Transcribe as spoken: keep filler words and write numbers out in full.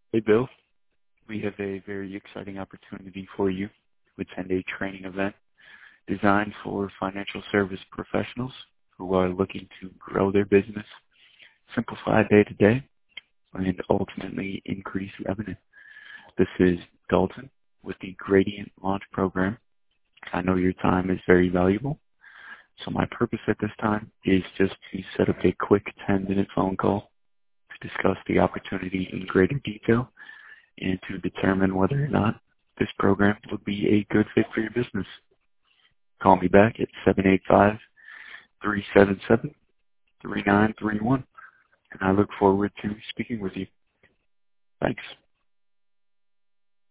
Hey, Bill. We have a very exciting opportunity for you to attend a training event designed for financial service professionals who are looking to grow their business, simplify day-to-day, and ultimately increase revenue. This is Dalton with the Gradient Launch Program. I know your time is very valuable, so my purpose at this time is just to set up a quick ten-minute phone call to discuss the opportunity in greater detail and to determine whether or not this program would be a good fit for your business. Call me back at seven eight five, three seven seven, three nine three one, and I look forward to speaking with you. Thanks.